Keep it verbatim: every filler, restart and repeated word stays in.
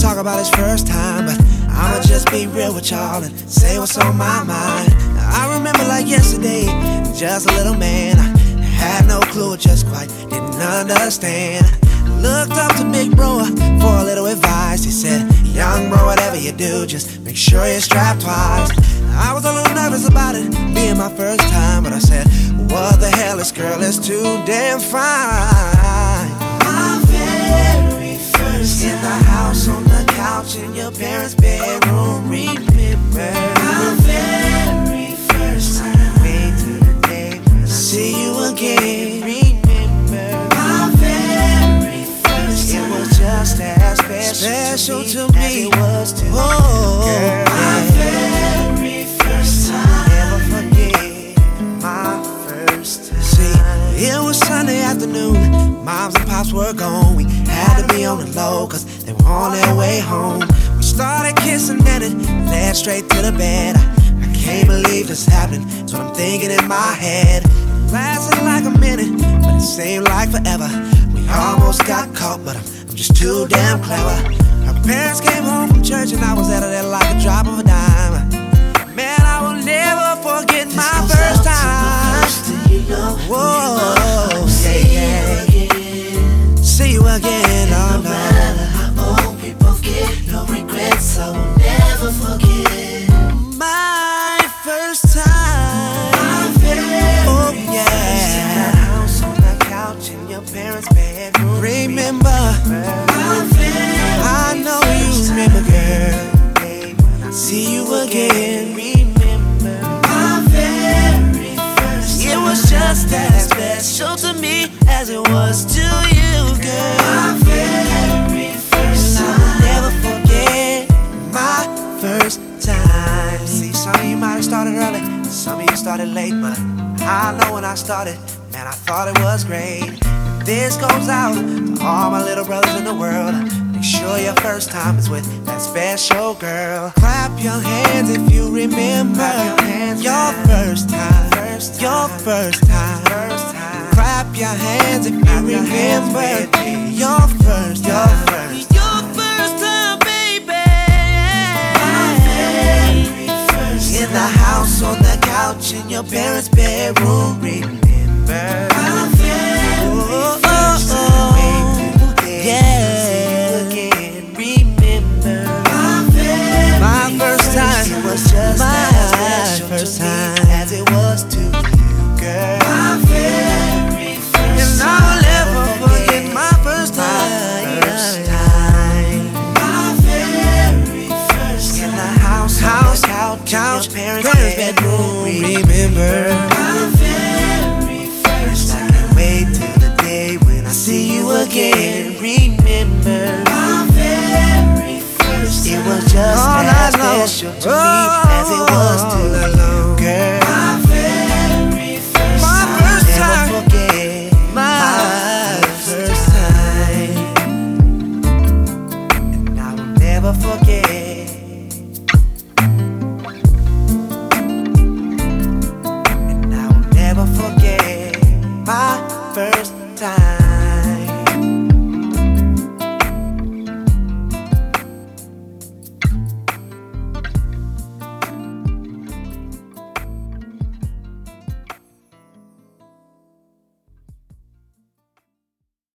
talk about his first time, but I'ma just be real with y'all and say what's on my mind. I remember like yesterday, just a little man. I had no clue, just quite didn't understand. Looked up to big bro for a little advice. He said, young bro, whatever you do, just make sure you're strapped twice. I was a little nervous about it being my first time, but I said, what the hell, this girl is too damn fine. My very first time in the house, on the couch, in your parents' bedroom. Remember my very first time. Wait till the day when I see you again. Remember my very first time. It was just as special, special to me, to me as it was to oh, you, girl. My very first time. Never forget my first time. See, it was Sunday afternoon. Moms and pops were gone. We had to be on the low, cause they were on their way home. We started kissing and it led straight to the bed. I, I can't believe this happening, that's what I'm thinking in my head. It lasted like a minute, but it seemed like forever. We almost got caught, but I'm, I'm just too damn clever. Her parents came home from church and I was out of there like a drop of a dime. Man, I will never forget this my first time. First, you know, whoa, yeah, yeah. See you again, oh no. No matter how old we both get, no regrets, I will never forget my first time. My very oh yeah. First in the house, on the couch, in your parents' bedroom. Remember, my very I know you remember, girl. When I see you again, remember my very first time. It was just as special to me as it was to you, girl. My very first time. I will never forget my first time. See, some of you might have started early, some of you started late, but I know when I started, man, I thought it was great. This goes out to all my little brothers in the world. Make sure your first time is with that special girl. Clap your hands if you remember your, hands your first time. First time. Your first time. First time. Clap your hands if you Clap remember your, your first your time. First your first time, baby. My very first time. In the house, on the couch, in your parents' bedroom. Remember my very oh, first time. Oh, oh, oh. Yeah. Again. Remember my very my first time. It was just my as first time as it was to you, girl. My very first time. And I will never forget my first time. First time. My very first time. In the house, house, couch, couch, parents' bedroom. Remember my very first time. I can't wait till the day when I see you again. Remember my very first time. It was just all as special to oh, me as it was to you, girl. My very first my time. First time. Never forget my, my first time. And I will never forget